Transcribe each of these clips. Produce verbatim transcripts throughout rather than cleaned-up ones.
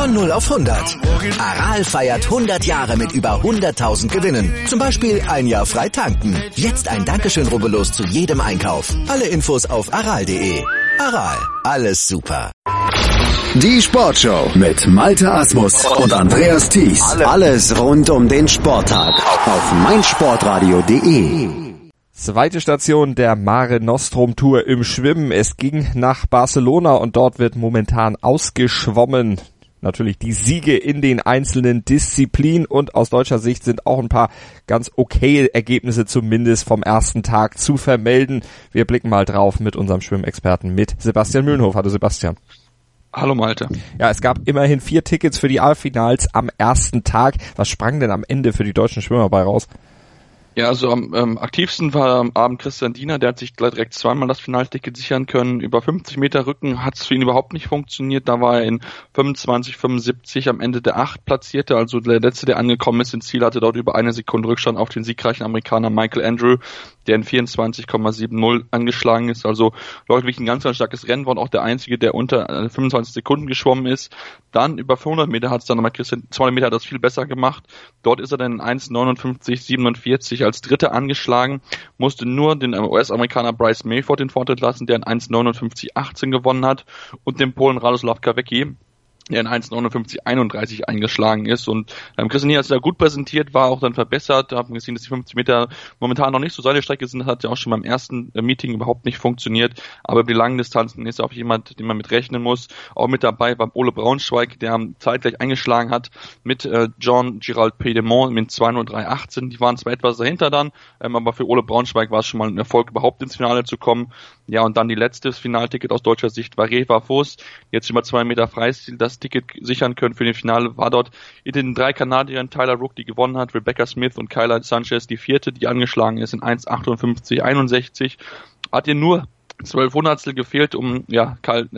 Von null auf hundert. Aral feiert hundert Jahre mit über hunderttausend Gewinnen. Zum Beispiel ein Jahr frei tanken. Jetzt ein Dankeschön, rubbellos zu jedem Einkauf. Alle Infos auf aral punkt de. Aral, alles super. Die Sportshow mit Malte Asmus und Andreas Thies. Alles rund um den Sporttag auf meinsportradio punkt de. Zweite Station der Mare Nostrum Tour im Schwimmen. Es ging nach Barcelona und dort wird momentan ausgeschwommen. Natürlich die Siege in den einzelnen Disziplinen und aus deutscher Sicht sind auch ein paar ganz okay Ergebnisse zumindest vom ersten Tag zu vermelden. Wir blicken mal drauf mit unserem Schwimmexperten, mit Sebastian Mühlenhof. Hallo Sebastian. Hallo Malte. Ja, es gab immerhin vier Tickets für die A-Finals am ersten Tag. Was sprang denn am Ende für die deutschen Schwimmer bei raus? Ja, also am ähm, aktivsten war am Abend Christian Diener, der hat sich gleich direkt zweimal das Finalticket sichern können. Über fünfzig Meter Rücken hat es für ihn überhaupt nicht funktioniert. Da war er in fünfundzwanzig fünfundsiebzig am Ende der acht Platzierte, also der letzte, der angekommen ist ins Ziel, hatte dort über eine Sekunde Rückstand auf den siegreichen Amerikaner Michael Andrew, der in vierundzwanzig Komma siebzig angeschlagen ist. Also läuft wirklich ein ganz, ganz starkes Rennen, war auch der Einzige, der unter fünfundzwanzig Sekunden geschwommen ist. Dann über vierhundert Meter hat es dann nochmal Christian, zweihundert Meter hat das viel besser gemacht. Dort ist er dann in eins neunundfünfzig siebenundvierzig als Dritter angeschlagen, musste nur den U S-Amerikaner Bryce Mayford den Vortritt lassen, der in eins neunundfünfzig achtzehn gewonnen hat, und den Polen Radoslav Kawecki, der in eins neunundfünfzig einunddreißig eingeschlagen ist. Und ähm, Christian Diener hat sich da gut präsentiert, war auch dann verbessert. Da haben wir gesehen, dass die fünfzig Meter momentan noch nicht so seine Strecke sind. Das hat ja auch schon beim ersten äh, Meeting überhaupt nicht funktioniert. Aber über die langen Distanzen ist auch jemand, den man mit rechnen muss. Auch mit dabei war Ole Braunschweig, der zeitgleich eingeschlagen hat mit äh, John Girald Piedmont mit zwei null drei achtzehn. Die waren zwar etwas dahinter dann, ähm, aber für Ole Braunschweig war es schon mal ein Erfolg, überhaupt ins Finale zu kommen. Ja, und dann die letzte Finalticket aus deutscher Sicht war Reva Voss, jetzt über zwei Meter Freistil das Ticket sichern können für den Finale, war dort in den drei Kanadiern Tyler Rook, die gewonnen hat, Rebecca Smith und Kyla Sanchez, die vierte, die angeschlagen ist in eins achtundfünfzig einundsechzig, hat ihr nur zwölf Hundertstel gefehlt, um ja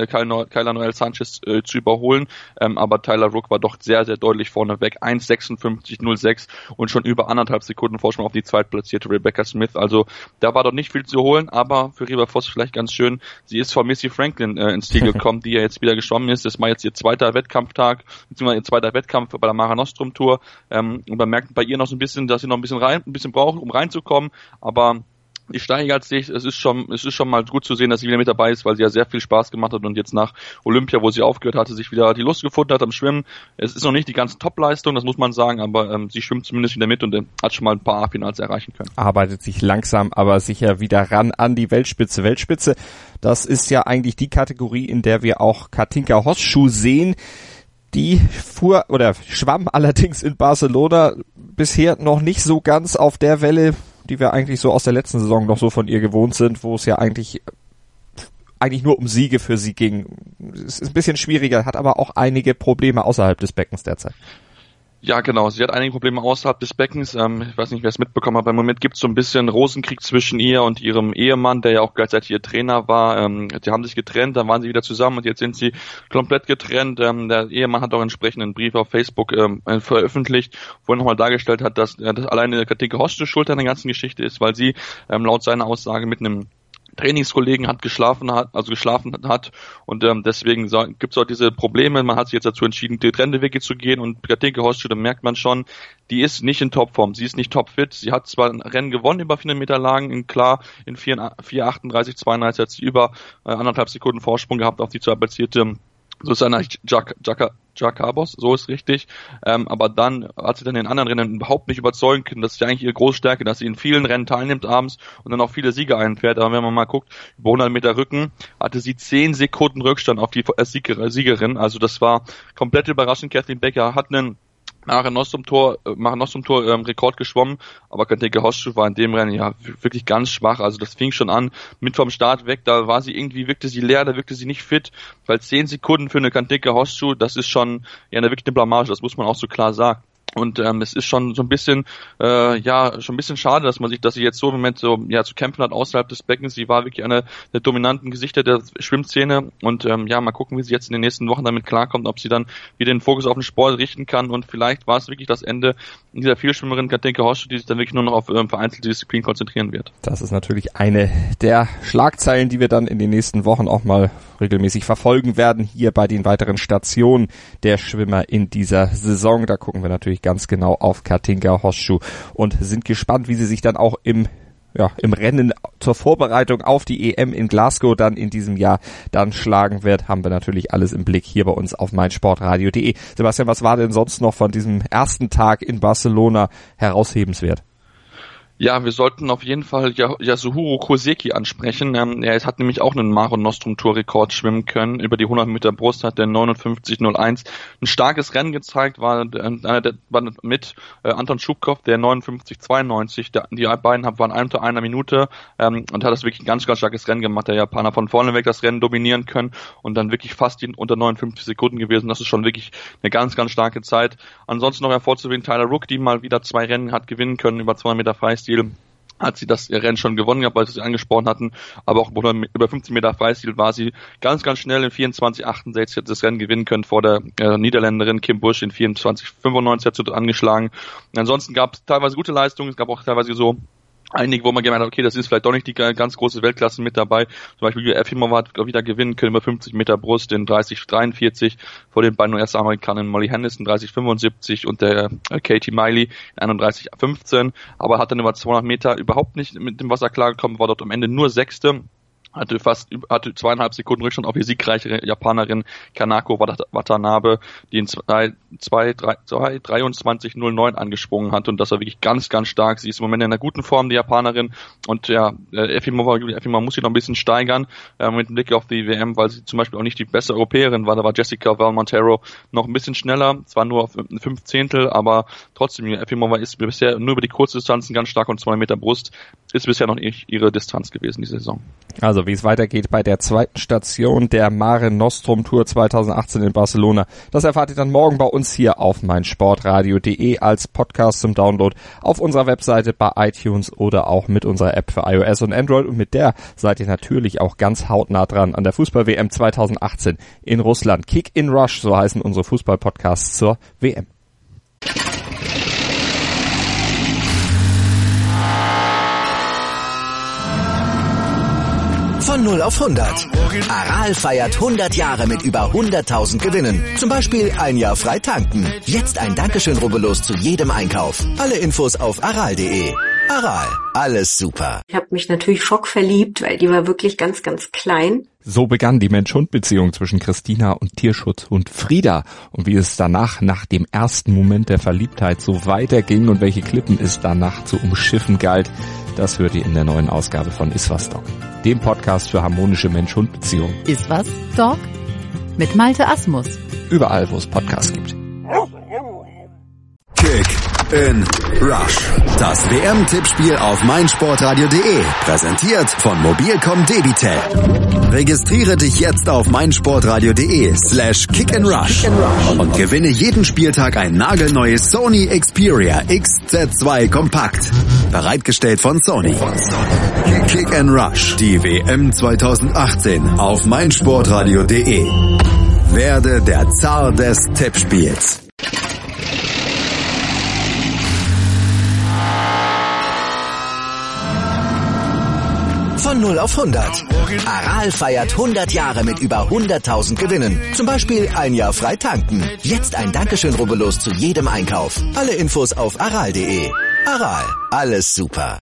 Kyla Noel Sanchez äh, zu überholen, ähm, aber Tyler Rook war doch sehr, sehr deutlich vorne weg, eins sechsundfünfzig null sechs und schon über anderthalb Sekunden Vorsprung auf die zweitplatzierte Rebecca Smith, also da war dort nicht viel zu holen, aber für Reva Voss vielleicht ganz schön, sie ist von Missy Franklin äh, ins Ziel gekommen, die ja jetzt wieder geschwommen ist, das war jetzt ihr zweiter Wettkampftag, beziehungsweise ihr zweiter Wettkampf bei der Mare Nostrum Tour, ähm, und man merkt bei ihr noch so ein bisschen, dass sie noch ein bisschen rein, ein bisschen braucht, um reinzukommen, aber die steigert sich, es ist schon, es ist schon mal gut zu sehen, dass sie wieder mit dabei ist, weil sie ja sehr viel Spaß gemacht hat und jetzt nach Olympia, wo sie aufgehört hatte, sich wieder die Lust gefunden hat am Schwimmen. Es ist noch nicht die ganze Top-Leistung, das muss man sagen, aber ähm, sie schwimmt zumindest wieder mit und äh, hat schon mal ein paar A-Finals erreichen können. Arbeitet sich langsam, aber sicher wieder ran an die Weltspitze. Weltspitze, das ist ja eigentlich die Kategorie, in der wir auch Katinka Hosschuh sehen. Die fuhr oder schwamm allerdings in Barcelona bisher noch nicht so ganz auf der Welle, die wir eigentlich so aus der letzten Saison noch so von ihr gewohnt sind, wo es ja eigentlich eigentlich nur um Siege für sie ging. Es ist ein bisschen schwieriger, hat aber auch einige Probleme außerhalb des Beckens derzeit. Ja, genau. Sie hat einige Probleme außerhalb des Beckens. Ähm, ich weiß nicht, wer es mitbekommen hat. Im Moment gibt es so ein bisschen Rosenkrieg zwischen ihr und ihrem Ehemann, der ja auch gleichzeitig ihr Trainer war. Ähm, die haben sich getrennt, dann waren sie wieder zusammen und jetzt sind sie komplett getrennt. Ähm, der Ehemann hat auch entsprechend einen Brief auf Facebook ähm, veröffentlicht, wo er nochmal dargestellt hat, dass, äh, dass alleine Katinka Hosschuh schuld an der ganzen Geschichte ist, weil sie ähm, laut seiner Aussage mit einem Trainingskollegen hat geschlafen hat, also geschlafen hat und ähm, deswegen so, gibt es auch diese Probleme. Man hat sich jetzt dazu entschieden, getrennte Wege zu gehen und Katinka Hosschuh, da merkt man schon, die ist nicht in Topform, sie ist nicht topfit. Sie hat zwar ein Rennen gewonnen über vierhundert Meter Lagen, in klar in vier achtunddreißig zweiundneunzig hat sie über äh, anderthalb Sekunden Vorsprung gehabt auf die zweitplatzierte Susanna Jakabos, so ist richtig, ähm, aber dann hat sie dann in den anderen Rennen überhaupt nicht überzeugen können. Das ist ja eigentlich ihre Großstärke, dass sie in vielen Rennen teilnimmt abends und dann auch viele Siege einfährt. Aber wenn man mal guckt, über hundert Meter Rücken hatte sie zehn Sekunden Rückstand auf die Siegerin, also das war komplett überraschend. Kathleen Becker hat einen Mare Nostrum Tour, Mare Nostrum Tour ähm, Rekord geschwommen, aber Katinka Hosschuh war in dem Rennen ja wirklich ganz schwach, also das fing schon an, mit vom Start weg, da war sie irgendwie, wirkte sie leer, da wirkte sie nicht fit, weil zehn Sekunden für eine Katinka Hosschuh, das ist schon ja eine wirklich eine Blamage, das muss man auch so klar sagen. Und ähm, es ist schon so ein bisschen, äh, ja, schon ein bisschen schade, dass man sich, dass sie jetzt so im Moment so ja zu kämpfen hat außerhalb des Beckens. Sie war wirklich eine der dominanten Gesichter der Schwimmszene und ähm, ja, mal gucken, wie sie jetzt in den nächsten Wochen damit klarkommt, ob sie dann wieder den Fokus auf den Sport richten kann und vielleicht war es wirklich das Ende dieser Vielschwimmerin Katinka Hosschuh, die sich dann wirklich nur noch auf ähm, vereinzelte Disziplinen konzentrieren wird. Das ist natürlich eine der Schlagzeilen, die wir dann in den nächsten Wochen auch mal auch regelmäßig verfolgen werden hier bei den weiteren Stationen der Schwimmer in dieser Saison. Da gucken wir natürlich ganz genau auf Katinka Hosszu und sind gespannt, wie sie sich dann auch im ja, im Rennen zur Vorbereitung auf die E M in Glasgow dann in diesem Jahr dann schlagen wird, haben wir natürlich alles im Blick hier bei uns auf meinsportradio punkt de. Sebastian, was war denn sonst noch von diesem ersten Tag in Barcelona heraushebenswert? Ja, wir sollten auf jeden Fall Yasuhiro Koseki ansprechen. Ähm, er hat nämlich auch einen Mare Nostrum Tourrekord schwimmen können. Über die hundert Meter Brust hat er neunundfünfzig null eins ein starkes Rennen gezeigt, war, äh, der, war mit äh, Anton Schubkov, der neunundfünfzig zweiundneunzig, der, die beiden waren ein unter einer Minute ähm, und hat das wirklich ein ganz, ganz starkes Rennen gemacht. Der Japaner von vorne weg das Rennen dominieren können und dann wirklich fast unter neunundfünfzig Sekunden gewesen. Das ist schon wirklich eine ganz, ganz starke Zeit. Ansonsten noch hervorzuheben Tyler Rook, die mal wieder zwei Rennen hat gewinnen können über zweihundert Meter Freistil. Hat sie das Rennen schon gewonnen gehabt, weil sie es angesprochen hatten, aber auch über fünfzehn Meter Freistil war sie ganz, ganz schnell in vierundzwanzig achtundsechzig hat das Rennen gewinnen können vor der äh, Niederländerin Kim Busch in vierundzwanzig fünfundneunzig hat sie angeschlagen. Und ansonsten gab es teilweise gute Leistungen, es gab auch teilweise so einige, wo man gemeint hat, okay, das ist vielleicht doch nicht die ganz große Weltklasse mit dabei. Zum Beispiel Efimova hat wieder gewinnen können über fünfzig Meter Brust in dreißig dreiundvierzig vor den beiden U S-Amerikanern Molly Henderson dreißig fünfundsiebzig und der äh, Katie Miley in einunddreißig fünfzehn, aber hat dann über zweihundert Meter überhaupt nicht mit dem Wasser klargekommen, war dort am Ende nur Sechste. Hatte fast, hatte zweieinhalb Sekunden Rückstand auf die siegreiche Japanerin Kanako Watanabe, die in zwei, zwei, drei, zwei, dreiundzwanzig null neun angesprungen hat und das war wirklich ganz, ganz stark. Sie ist im Moment in einer guten Form, die Japanerin, und ja, Efimova, Efimova muss sich noch ein bisschen steigern, äh, mit dem Blick auf die W M, weil sie zum Beispiel auch nicht die beste Europäerin war. Da war Jessica Val Montero noch ein bisschen schneller, zwar nur auf fünf Zehntel, aber trotzdem, Efimova ist bisher nur über die Kurzdistanzen ganz stark und zweihundert Meter Brust ist bisher noch nicht ihre Distanz gewesen, diese Saison. Also wie es weitergeht bei der zweiten Station der Mare Nostrum Tour zweitausendachtzehn in Barcelona, das erfahrt ihr dann morgen bei uns hier auf meinsportradio punkt de als Podcast zum Download auf unserer Webseite, bei iTunes oder auch mit unserer App für iOS und Android, und mit der seid ihr natürlich auch ganz hautnah dran an der Fußball-W M zweitausendachtzehn in Russland. Kick in Rush, so heißen unsere Fußball-Podcasts zur W M. Von null auf hundert. Aral feiert hundert Jahre mit über hunderttausend Gewinnen. Zum Beispiel ein Jahr frei tanken. Jetzt ein Dankeschön, rubbellos zu jedem Einkauf. Alle Infos auf aral punkt de. Aral, alles super. Ich habe mich natürlich schockverliebt, weil die war wirklich ganz, ganz klein. So begann die Mensch-Hund-Beziehung zwischen Christina und Tierschutzhund Frieda. Und wie es danach, nach dem ersten Moment der Verliebtheit, so weiterging und welche Klippen es danach zu umschiffen galt, das hört ihr in der neuen Ausgabe von Iswas Dog, dem Podcast für harmonische Mensch-Hund-Beziehungen. Iswas Dog mit Malte Asmus. Überall, wo es Podcasts gibt. Kick in Rush. Das W M-Tippspiel auf meinsportradio punkt de. Präsentiert von Mobilcom Debitel. Registriere dich jetzt auf meinsportradio punkt de slash kick in rush und gewinne jeden Spieltag ein nagelneues Sony Xperia X Z zwei Kompakt. Bereitgestellt von Sony. Kick in Rush. Die W M zweitausendachtzehn auf meinsportradio punkt de. Werde der Zar des Tippspiels. Von null auf hundert. Aral feiert hundert Jahre mit über hunderttausend Gewinnen. Zum Beispiel ein Jahr frei tanken. Jetzt ein Dankeschön, rubbellos zu jedem Einkauf. Alle Infos auf aral punkt de. Aral, alles super.